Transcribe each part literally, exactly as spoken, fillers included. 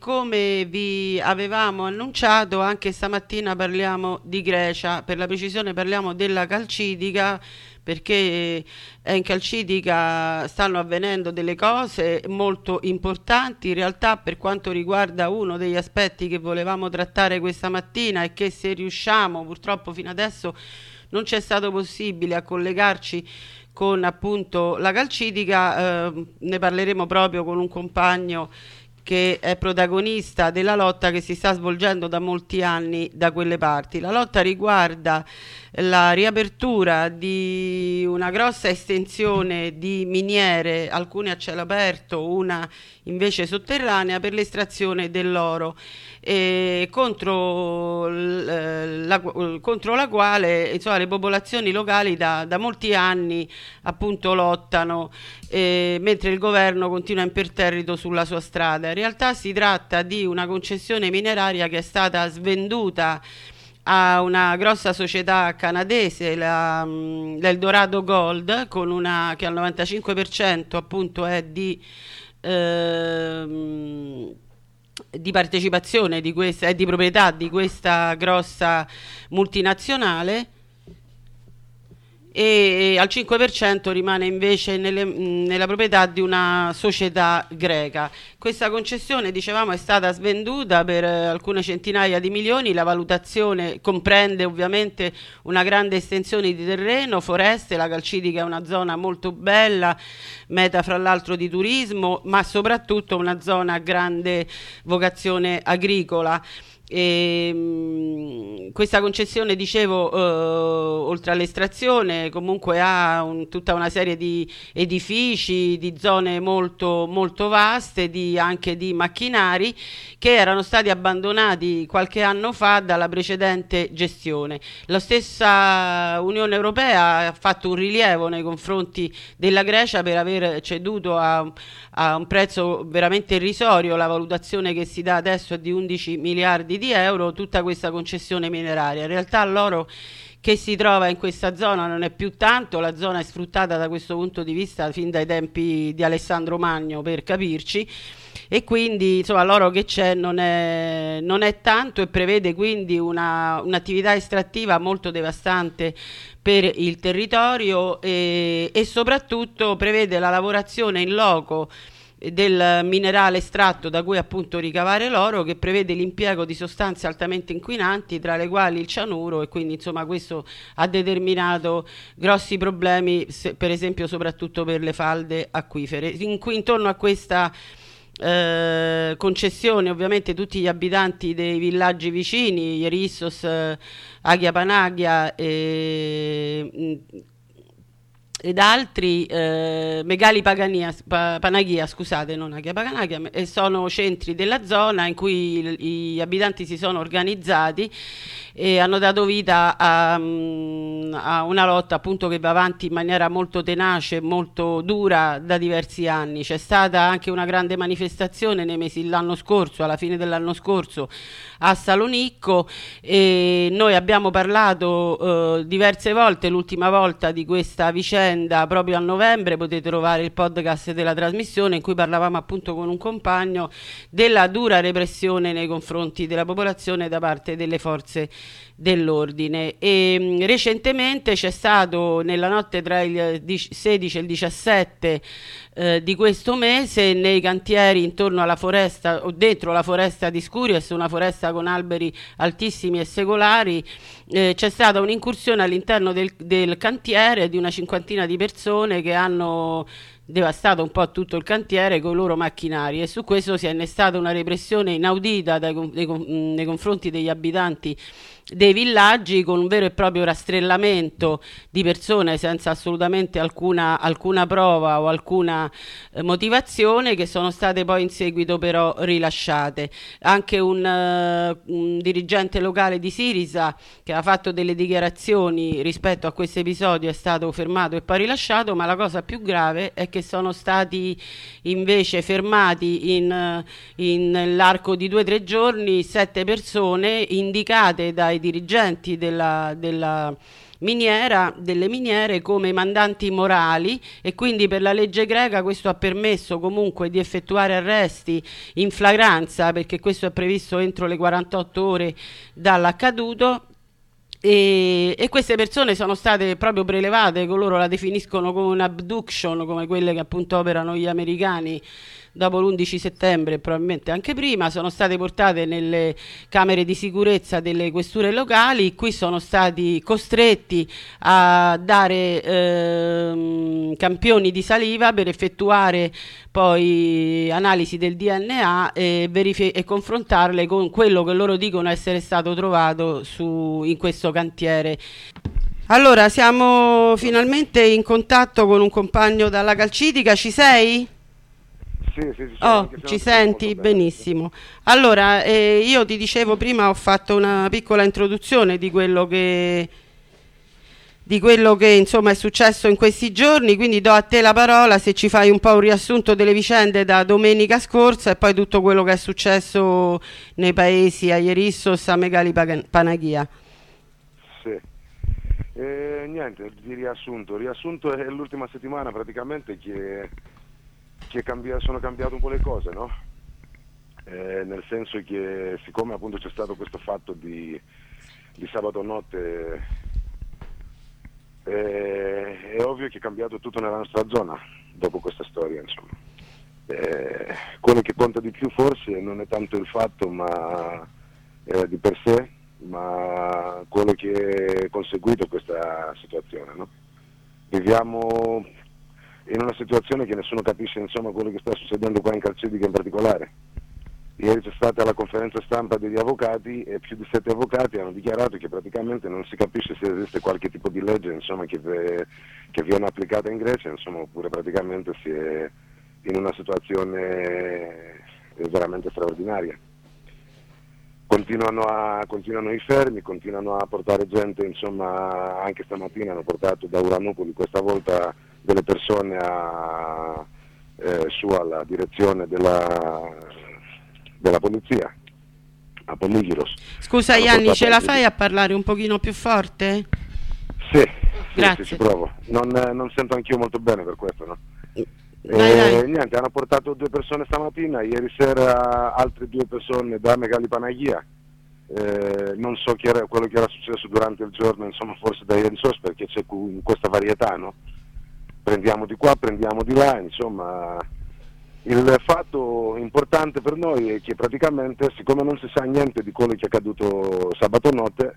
Come vi avevamo annunciato, anche stamattina parliamo di Grecia, per la precisione parliamo della calcidica, perché è in calcidica stanno avvenendo delle cose molto importanti. In realtà, per quanto riguarda uno degli aspetti che volevamo trattare questa mattina e che, se riusciamo, purtroppo fino adesso non c'è stato possibile a collegarci con appunto la calcidica, eh, ne parleremo proprio con un compagno che è protagonista della lotta che si sta svolgendo da molti anni da quelle parti. La lotta riguarda la riapertura di una grossa estensione di miniere, alcune a cielo aperto, una invece sotterranea, per l'estrazione dell'oro, e contro, l- la, contro la quale, insomma, le popolazioni locali da, da molti anni appunto lottano, eh, mentre il governo continua imperterrito sulla sua strada. In realtà si tratta di una concessione mineraria che è stata svenduta a una grossa società canadese, la, mh, l'Eldorado Gold, con una, che al novantacinque per cento appunto è di, ehm, di partecipazione di questa, è di proprietà di questa grossa multinazionale, e al cinque per cento rimane invece nelle- mh, nella proprietà di una società greca. Questa concessione, dicevamo, è stata svenduta per eh, alcune centinaia di milioni. La valutazione comprende ovviamente una grande estensione di terreno, foreste. La Calcidica è una zona molto bella, meta fra l'altro di turismo, ma soprattutto una zona a grande vocazione agricola. E, mh, questa concessione, dicevo, eh, oltre all'estrazione, comunque ha un- tutta una serie di edifici, di zone molto, molto vaste, di, anche di macchinari che erano stati abbandonati qualche anno fa dalla precedente gestione. La stessa Unione Europea ha fatto un rilievo nei confronti della Grecia per aver ceduto a, a un prezzo veramente irrisorio. La valutazione che si dà adesso è di undici miliardi di euro, tutta questa concessione mineraria. In realtà l'oro che si trova in questa zona non è più tanto, la zona è sfruttata da questo punto di vista fin dai tempi di Alessandro Magno, per capirci, e quindi insomma l'oro che c'è non è, non è tanto, e prevede quindi una, un'attività estrattiva molto devastante per il territorio, e, e soprattutto prevede la lavorazione in loco del minerale estratto da cui appunto ricavare l'oro, che prevede l'impiego di sostanze altamente inquinanti, tra le quali il cianuro, e quindi insomma questo ha determinato grossi problemi, se, per esempio soprattutto per le falde acquifere. In cui intorno a questa eh, concessione ovviamente tutti gli abitanti dei villaggi vicini, Ierissos, eh, Agia Panagia e mh, ed altri, eh, Megali Pagania, Pa- Panagia, scusate, non Agia Panagia, e sono centri della zona in cui il- gli abitanti si sono organizzati e hanno dato vita a, mm, a una lotta appunto che va avanti in maniera molto tenace, molto dura da diversi anni. C'è stata anche una grande manifestazione nei mesi dell'anno scorso, alla fine dell'anno scorso, a Salonicco, e noi abbiamo parlato eh, diverse volte, l'ultima volta di questa vicenda proprio a novembre. Potete trovare il podcast della trasmissione in cui parlavamo appunto con un compagno della dura repressione nei confronti della popolazione da parte delle forze dell'ordine. E mh, recentemente c'è stato, nella notte tra il sedici e il diciassette eh, di questo mese, nei cantieri intorno alla foresta, o dentro la foresta di Skouries, una foresta con alberi altissimi e secolari, eh, c'è stata un'incursione all'interno del, del cantiere di una cinquantina di persone che hanno devastato un po' tutto il cantiere con i loro macchinari, e su questo si è innestata una repressione inaudita dai, nei, nei confronti degli abitanti dei villaggi, con un vero e proprio rastrellamento di persone senza assolutamente alcuna, alcuna prova o alcuna eh, motivazione, che sono state poi in seguito però rilasciate. Anche un, eh, un dirigente locale di Sirisa che ha fatto delle dichiarazioni rispetto a questo episodio è stato fermato e poi rilasciato, ma la cosa più grave è che sono stati invece fermati in, in, nell'arco di due o tre giorni sette persone indicate dai dirigenti della, della miniera, delle miniere come mandanti morali, e quindi per la legge greca questo ha permesso comunque di effettuare arresti in flagranza, perché questo è previsto entro le quarantotto ore dall'accaduto. E, e queste persone sono state proprio prelevate, coloro la definiscono come un abduction, come quelle che appunto operano gli americani dopo l'undici settembre e probabilmente anche prima. Sono state portate nelle camere di sicurezza delle questure locali, qui sono stati costretti a dare ehm, campioni di saliva per effettuare poi analisi del D N A e, verifi- e confrontarle con quello che loro dicono essere stato trovato su, in questo cantiere. Allora, siamo finalmente in contatto con un compagno dalla calcidica, ci sei? Sì, sì, ci sono, Oh, ci senti? bene. Benissimo. Allora, eh, io ti dicevo prima, ho fatto una piccola introduzione di quello che di quello che insomma è successo in questi giorni, quindi do a te la parola se ci fai un po' un riassunto delle vicende da domenica scorsa e poi tutto quello che è successo nei paesi a Ierissos, a Megali Panagia. Sì. Eh, niente, di riassunto. Riassunto è l'ultima settimana praticamente che, che cambia, sono cambiate un po' le cose, no? Eh, nel senso che siccome appunto c'è stato questo fatto di, di sabato notte, eh, è ovvio che è cambiato tutto nella nostra zona dopo questa storia, insomma. Eh, quello che conta di più forse non è tanto il fatto ma eh, di per sé, ma quello che è conseguito questa situazione, no? Viviamo in una situazione che nessuno capisce, insomma, quello che sta succedendo qua in Calcidica in particolare. Ieri c'è stata la conferenza stampa degli avvocati e più di sette avvocati hanno dichiarato che praticamente non si capisce se esiste qualche tipo di legge, insomma, che, ve, che viene applicata in Grecia, insomma, oppure praticamente si è in una situazione veramente straordinaria. Continuano, a, continuano i fermi, continuano a portare gente, insomma, anche stamattina hanno portato da Uranopoli questa volta delle persone a, eh, su alla direzione della, della polizia, a Polygyros. Scusa Hanno Ianni, ce la portato... fai a parlare un pochino più forte? Sì, Grazie. sì, sì, ci provo. Non, non sento anch'io molto bene per questo, no? Dai, dai. Eh, niente, hanno portato due persone stamattina, ieri sera altre due persone da Megali Panagia. Eh, non so chi era, quello che era successo durante il giorno, insomma, forse da ieri sos, perché c'è questa varietà, no? Prendiamo di qua, prendiamo di là, insomma. Il fatto importante per noi è che praticamente, siccome non si sa niente di quello che è accaduto sabato notte,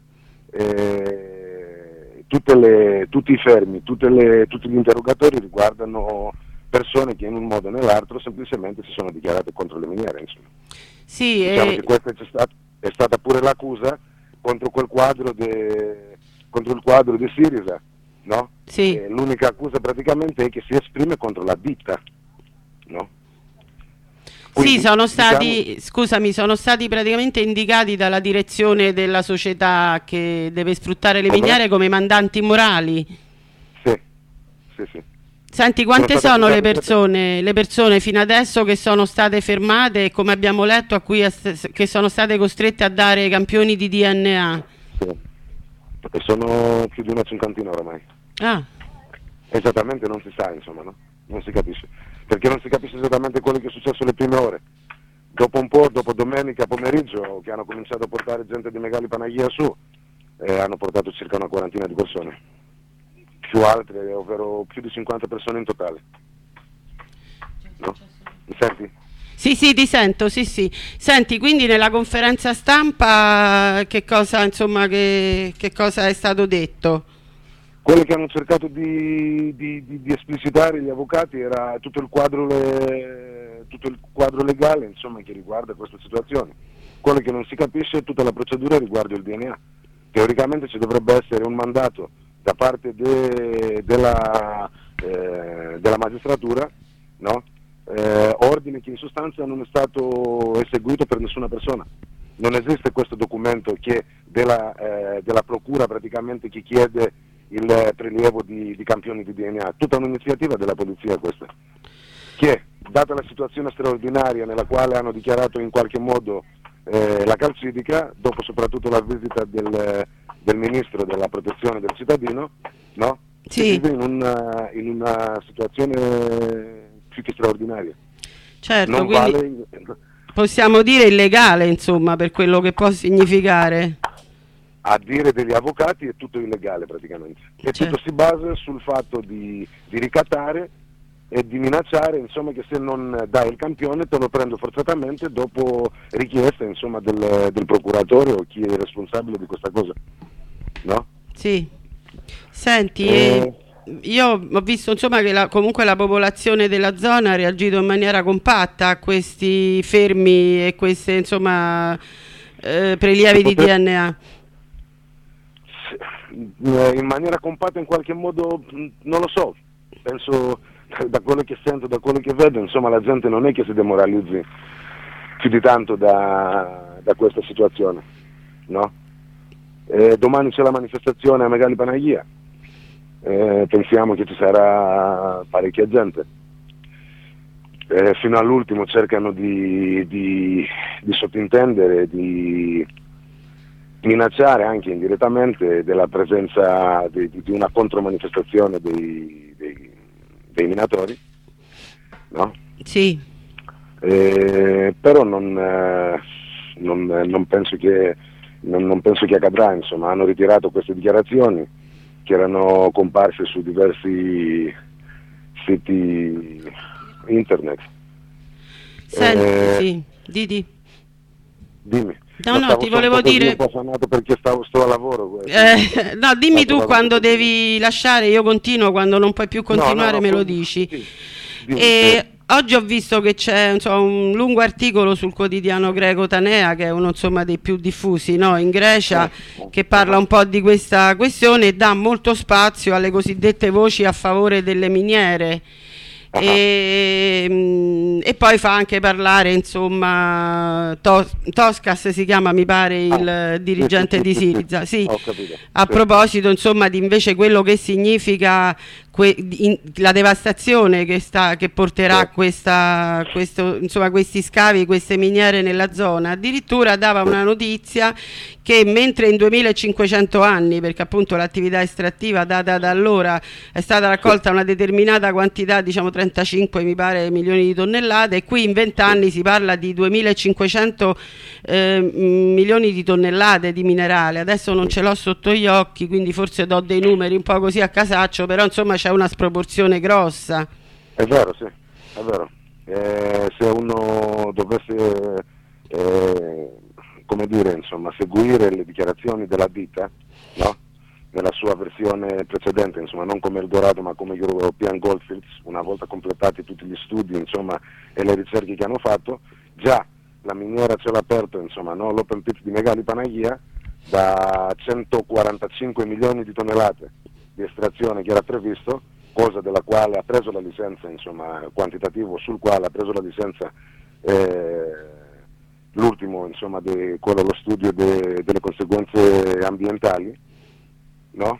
eh, tutte le, tutti i fermi, tutte le, tutti gli interrogatori riguardano persone che in un modo o nell'altro semplicemente si sono dichiarate contro le miniere, insomma. Sì, diciamo e... che questa è stata, è stata pure l'accusa contro quel quadro de, contro il quadro di Sirisa, no? Sì. E l'unica accusa praticamente è che si esprime contro la ditta, no? Quindi, sì, sono stati, diciamo... scusami, sono stati praticamente indicati dalla direzione della società che deve sfruttare le Come? miniere come mandanti morali. Sì, sì, sì. Senti, quante Sono sono le state- persone, le persone fino adesso che sono state fermate e, come abbiamo letto, a cui es- che sono state costrette a dare campioni di D N A? Sì. E sono più di una cinquantina oramai. Ah, Esattamente non si sa, insomma, no? Non si capisce. Perché non si capisce esattamente quello che è successo le prime ore. Dopo un po', dopo domenica pomeriggio, che hanno cominciato a portare gente di Megali Panagia su, eh, hanno portato circa una quarantina di persone. Più altre, ovvero più di cinquanta persone in totale. No? Mi senti? sì, sì, ti sento, sì, sì. Senti, quindi nella conferenza stampa che cosa, insomma, che, che cosa è stato detto? Quello che hanno cercato di, di, di, di esplicitare gli avvocati era tutto il quadro, le, tutto il quadro legale, insomma, che riguarda questa situazione. Quello che non si capisce è tutta la procedura riguardo il D N A. Teoricamente ci dovrebbe essere un mandato da parte de, della, eh, della magistratura, no? eh, ordine che in sostanza non è stato eseguito per nessuna persona. Non esiste questo documento che della, eh, della procura praticamente che chiede il prelievo di, di campioni di D N A, tutta un'iniziativa della polizia questa, che data la situazione straordinaria nella quale hanno dichiarato in qualche modo eh, la calcidica, dopo soprattutto la visita del, del ministro della protezione del cittadino, no? Sì. Che vive in una, in una situazione più che straordinaria. Certo, non quindi vale... possiamo dire illegale, insomma, per quello che può significare. A dire degli avvocati è tutto illegale praticamente. E Certo. tutto si basa sul fatto di, di ricattare e di minacciare, insomma, che se non dai il campione te lo prendo forzatamente dopo richiesta, insomma, del, del procuratore o chi è responsabile di questa cosa, no? Sì. Senti, Eh, eh, io ho visto, insomma, che la- comunque la popolazione della zona ha reagito in maniera compatta a questi fermi e queste, insomma, eh, prelievi di poter- D N A. eh, in maniera compatta in qualche modo, mh, non lo so, penso da quello che sento, da quello che vedo, insomma, la gente non è che si demoralizzi più di tanto da, da questa situazione, no? Eh, domani c'è la manifestazione a Megali Panaghia, eh, pensiamo che ci sarà parecchia gente. Eh, fino all'ultimo cercano di, di, di sottintendere, di minacciare anche indirettamente della presenza di, di una contromanifestazione dei, dei, dei minatori, no? Sì. Eh, però non, eh, non, non penso che non, non penso che accadrà, insomma, hanno ritirato queste dichiarazioni che erano comparse su diversi siti internet. Senti, Eh, sì, Didi. Dimmi. No, Ma no, stavo ti solo volevo un po' così, dire... un po' affamato perché stavo, sto a lavoro. Eh, no, dimmi Stato tu vado quando un po' così. devi lasciare, io continuo, quando non puoi più No, no, continuare no, me lo poi- dici. sì. Dimmi, E eh, oggi ho visto che c'è, insomma, un lungo articolo sul quotidiano greco Tanea, che è uno, insomma, dei più diffusi, no, in Grecia, eh, che parla eh, un po' di questa questione e dà molto spazio alle cosiddette voci a favore delle miniere. ah, E, mm, e poi fa anche parlare, insomma, To- Toscas si chiama, mi pare, ah, il sì, dirigente sì, di sì, sì, Siriza. Sì, ho capito. a Sì, proposito, insomma, di invece quello che significa que- in- la devastazione che, sta, che porterà sì, questa, questo, insomma, questi scavi, queste miniere nella zona. Addirittura dava sì, una notizia che mentre in duemilacinquecento anni, perché appunto l'attività estrattiva data da allora è stata sì, raccolta una determinata quantità, diciamo trentacinque mi pare milioni di tonnellate, e qui in venti sì. anni si parla di duemilacinquecento eh, milioni di tonnellate di minerale. Adesso non Sì. ce l'ho sotto gli occhi, quindi forse do dei numeri un po' così a casaccio, però insomma c'è una sproporzione grossa. È vero, sì, è vero. Eh, se uno dovesse, eh, come dire, insomma, seguire le dichiarazioni della ditta, no? Nella sua versione precedente, insomma, non come Eldorado ma come European Goldfields, una volta completati tutti gli studi, insomma, e le ricerche che hanno fatto, già la miniera a cielo aperto, insomma, no? L'open pit di Megali Panaghia, da centoquarantacinque milioni di tonnellate di estrazione che era previsto, cosa della quale ha preso la licenza, insomma, quantitativo sul quale ha preso la licenza eh, l'ultimo, insomma, de, quello lo studio de, delle conseguenze ambientali, no?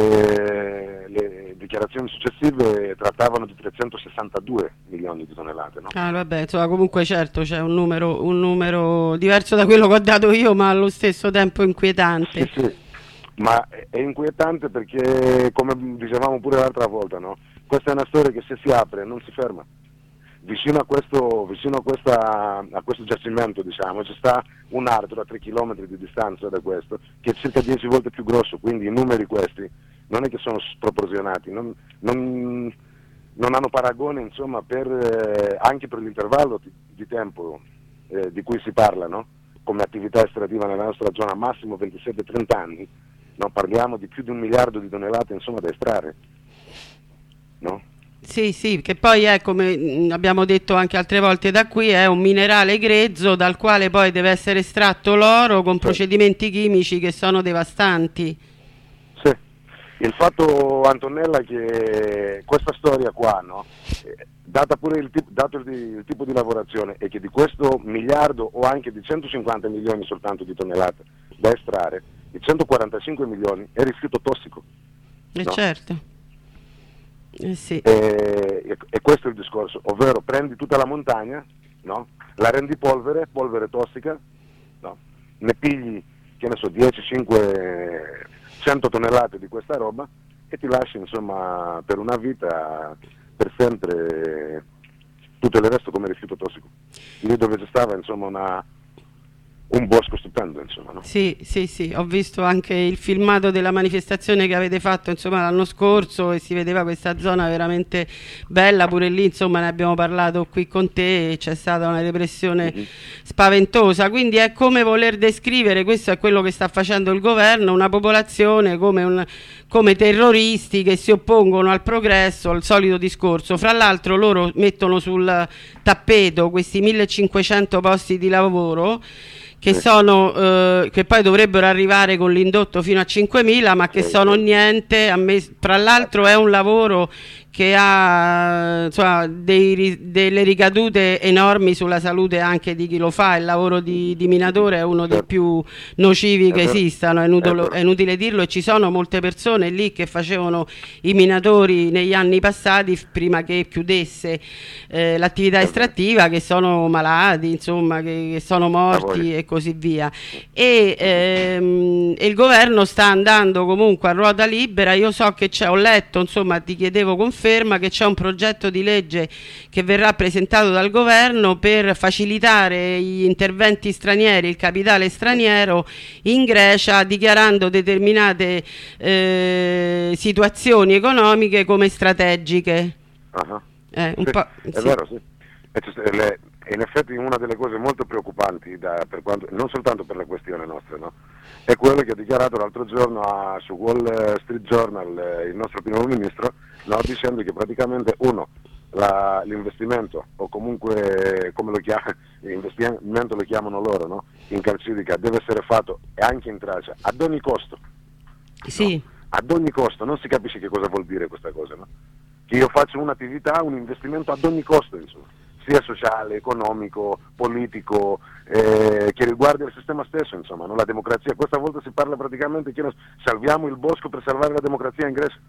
E le dichiarazioni successive trattavano di trecentosessantadue milioni di tonnellate, no? Ah, vabbè, insomma, comunque certo c'è un numero, un numero diverso da quello che ho dato io, ma allo stesso tempo inquietante. Sì, sì, ma è è inquietante perché, come dicevamo pure l'altra volta, no? Questa è una storia che se si apre non si ferma. Vicino a questo, vicino a questa, a questo giacimento, diciamo, ci sta un altro a tre chilometri di distanza da questo, che è circa dieci volte più grosso, quindi i numeri questi non è che sono sproporzionati, non, non, non hanno paragone, insomma, per, eh, anche per l'intervallo di, di tempo eh, di cui si parla, no? Come attività estrattiva nella nostra zona, massimo ventisette trenta anni, no? Parliamo di più di un miliardo di tonnellate, insomma, da estrarre, no? Sì, sì, che poi è, come mh, abbiamo detto anche altre volte da qui, è un minerale grezzo dal quale poi deve essere estratto l'oro con Sì. procedimenti chimici che sono devastanti. Sì, il fatto, Antonella, che questa storia qua, no? eh, data pure il, tip- dato il, il tipo di lavorazione, e che di questo miliardo o anche di centocinquanta milioni soltanto di tonnellate da estrarre, i centoquarantacinque milioni è rifiuto tossico. E No? certo. Eh sì. E, e- e questo è il discorso, ovvero prendi tutta la montagna, no? La rendi polvere, polvere tossica, no? Ne pigli che ne so, dieci, cinque, cento tonnellate di questa roba e ti lasci insomma per una vita, per sempre, tutto il resto come rifiuto tossico. Lì dove ci stava insomma una, un bosco stupendo, insomma, no? Sì, sì, sì, ho visto anche il filmato della manifestazione che avete fatto insomma l'anno scorso e si vedeva questa zona veramente bella, pure lì insomma ne abbiamo parlato qui con te e c'è stata una repressione mm-hmm. spaventosa, quindi è come voler descrivere, questo è quello che sta facendo il governo, una popolazione come, un, come terroristi che si oppongono al progresso, al solito discorso. Fra l'altro loro mettono sul tappeto questi millecinquecento posti di lavoro che sono eh, che poi dovrebbero arrivare con l'indotto fino a cinquemila, ma che sono niente. A me, tra l'altro è un lavoro che ha insomma, dei, delle ricadute enormi sulla salute anche di chi lo fa. Il lavoro di, di minatore è uno dei più nocivi che esistano, è inutile, è inutile dirlo, e ci sono molte persone lì che facevano i minatori negli anni passati prima che chiudesse eh, l'attività estrattiva, che sono malati, insomma, che, che sono morti e così via. E, ehm, e il governo sta andando comunque a ruota libera. Io so che c'è, ho letto, insomma, ti chiedevo conferma che c'è un progetto di legge che verrà presentato dal governo per facilitare gli interventi stranieri, il capitale straniero in Grecia, dichiarando determinate eh, situazioni economiche come strategiche. Uh-huh. eh, un sì, po', è sì. vero, sì. E le, in effetti una delle cose molto preoccupanti, da, per quanto, non soltanto per la questione nostra, no? È quello che ha dichiarato l'altro giorno a, su Wall Street Journal eh, il nostro primo ministro, no? Dicendo che praticamente uno, la, l'investimento, o comunque come lo chiamano, l'investimento lo chiamano loro, no? In calcidica, deve essere fatto e anche in traccia, ad ogni costo. Sì. No? Ad ogni costo, non si capisce che cosa vuol dire questa cosa, no? Che io faccio un'attività, un investimento ad ogni costo, insomma, sia sociale, economico, politico, eh, che riguarda il sistema stesso, insomma, no? La democrazia. Questa volta si parla praticamente che salviamo il bosco per salvare la democrazia in Grecia.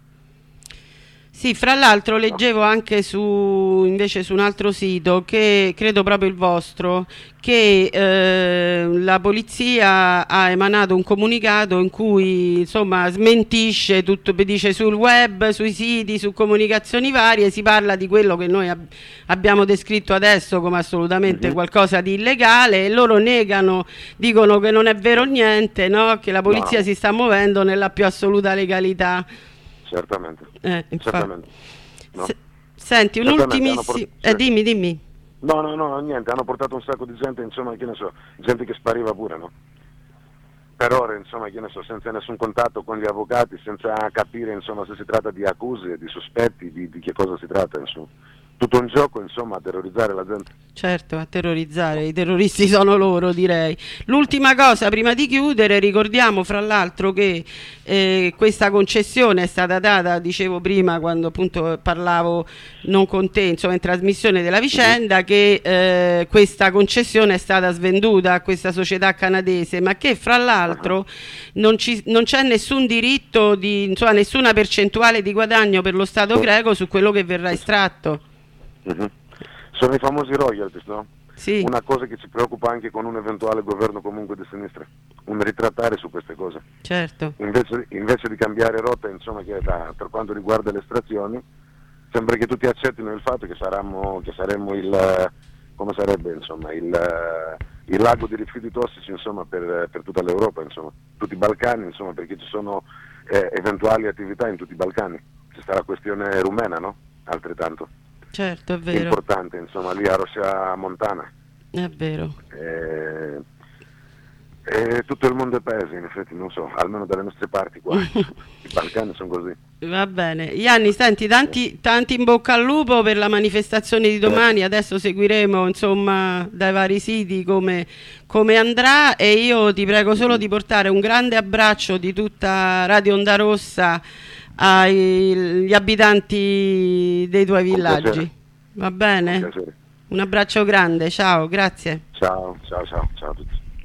Sì, fra l'altro leggevo anche su, invece su un altro sito, che credo proprio il vostro, che eh, la polizia ha emanato un comunicato in cui insomma smentisce tutto, dice sul web, sui siti, su comunicazioni varie, si parla di quello che noi ab- abbiamo descritto adesso come assolutamente mm-hmm. qualcosa di illegale, e loro negano, dicono che non è vero niente, no? Che la polizia no. si sta muovendo nella più assoluta legalità. Certamente, eh, certamente. No. Se, senti, un'ultimissima... Port- eh, dimmi, dimmi. No, no, no, niente, hanno portato un sacco di gente, insomma, che ne so, gente che spariva pure, no? Per ore, insomma, che ne so, senza nessun contatto con gli avvocati, senza capire, insomma, se si tratta di accuse, di sospetti, di, di che cosa si tratta, insomma. Tutto un gioco, insomma, a terrorizzare la gente. Certo, a terrorizzare, i terroristi sono loro, direi. L'ultima cosa, prima di chiudere, ricordiamo fra l'altro che eh, questa concessione è stata data, dicevo prima, quando appunto parlavo non con te, insomma, in trasmissione della vicenda, che eh, questa concessione è stata svenduta a questa società canadese, ma che fra l'altro non, ci, non c'è nessun diritto, di, insomma, nessuna percentuale di guadagno per lo Stato greco su quello che verrà estratto. Mm-hmm. Sono i famosi royalties, no? Sì. Una cosa che ci preoccupa anche con un eventuale governo comunque di sinistra, un ritrattare su queste cose. Certo. Invece, invece di cambiare rotta, insomma, che da, per quanto riguarda le estrazioni, sembra che tutti accettino il fatto che saremmo, che saremmo il, come sarebbe, insomma, il, il lago di rifiuti tossici, insomma, per, per tutta l'Europa, insomma, tutti i Balcani, insomma, perché ci sono eh, eventuali attività in tutti i Balcani. Ci sta la questione rumena, no? Altrettanto. Certo, è vero. Importante, insomma, lì a Rossia Montana. È vero. E, e tutto il mondo è paese, in effetti, non so, almeno dalle nostre parti qua. I Balcani sono così. Va bene. Gianni, senti, tanti, tanti in bocca al lupo per la manifestazione di domani. Adesso seguiremo, insomma, dai vari siti come, come andrà, e io ti prego solo di portare un grande abbraccio di tutta Radio Onda Rossa agli abitanti dei tuoi villaggi. Va bene? Un abbraccio grande, ciao, grazie. Ciao, ciao, ciao, ciao a tutti.